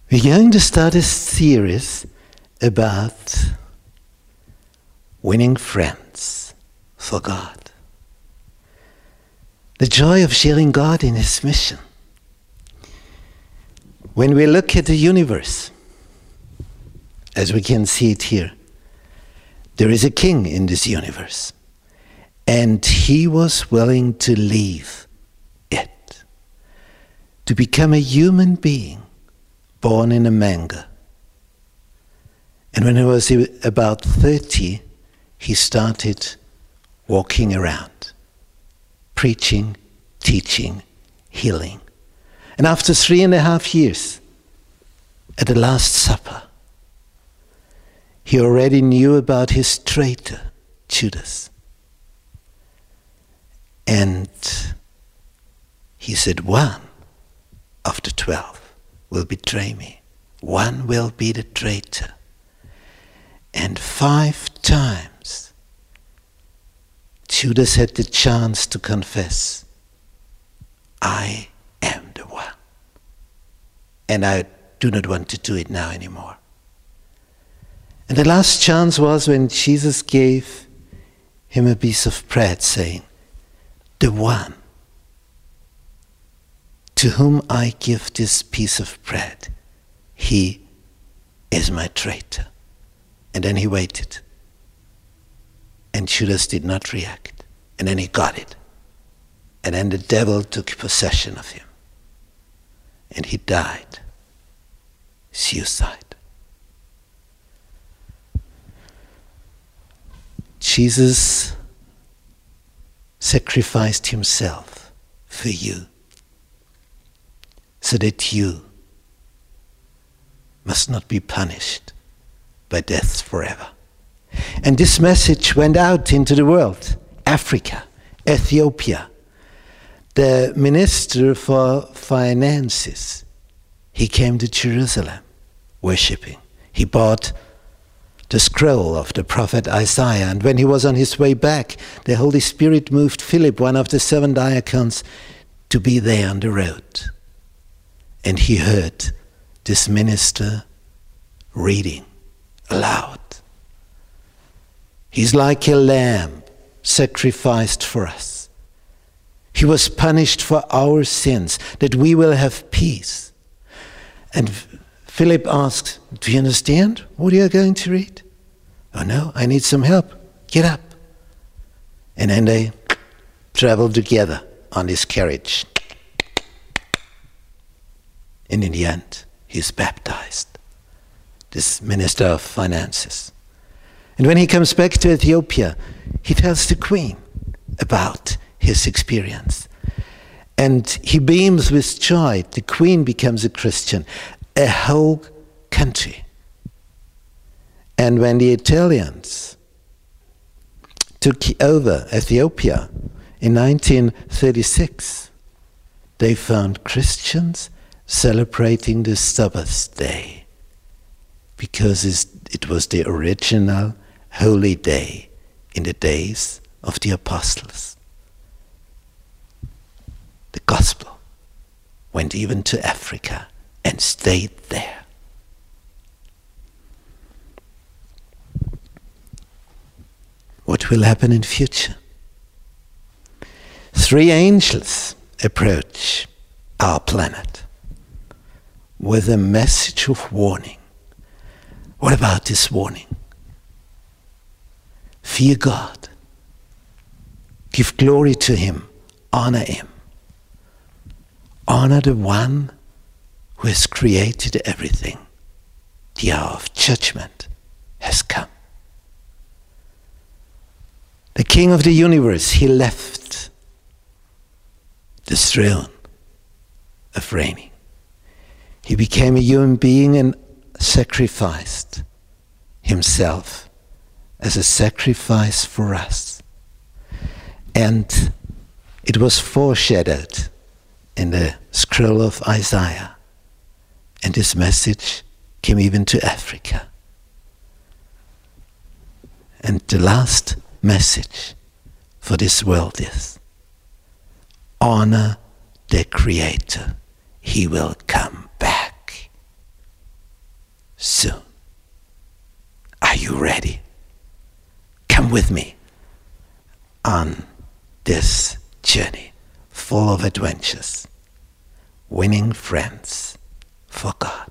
We're going to start a series about winning friends for God. The joy of sharing God in His mission. When we look at the universe, as we can see it here, there is a king in this universe, and he was willing to leave it, to become a human being born in a manger. And when he was about 30, he started walking around, preaching, teaching, healing. And after 3.5 years, at the Last Supper, he already knew about his traitor, Judas. And he said, one of the 12 will betray me. One will be the traitor. And 5 times Judas had the chance to confess, I am the one. And I do not want to do it now anymore. And the last chance was when Jesus gave him a piece of bread, saying, the one to whom I give this piece of bread, he is my traitor. And then he waited. And Judas did not react. And then he got it. And then the devil took possession of him. And he died. Suicide. Jesus sacrificed himself for you, so that you must not be punished by death forever. And this message went out into the world. Africa, Ethiopia. The minister for finances, he came to Jerusalem worshipping. He bought the scroll of the prophet Isaiah, and when he was on his way back, the Holy Spirit moved Philip, one of the 7 diacons, to be there on the road. And he heard this minister reading aloud. He's like a lamb sacrificed for us. He was punished for our sins, that we will have peace. And Philip asks, do you understand what you are going to read? Oh no, I need some help. Get up. And then they traveled together on this carriage. And in the end, he's baptized, this minister of finances. And when he comes back to Ethiopia, he tells the queen about his experience. And he beams with joy. The queen becomes a Christian. A whole country. And when the Italians took over Ethiopia in 1936, they found Christians celebrating the Sabbath day, because it was the original holy day in the days of the apostles. The gospel went even to Africa and stayed there. What will happen in future? 3 angels approach our planet with a message of warning. What about this warning? Fear God. Give glory to Him. Honor Him. Honor the one who has created everything. The hour of judgment has come. The King of the universe, He left the throne of reigning. He became a human being and sacrificed Himself as a sacrifice for us. And it was foreshadowed in the scroll of Isaiah. And this message came even to Africa. And the last message for this world is, honor the Creator. He will come back. soon. Are you ready? Come with me on this journey full of adventures, winning friends for God.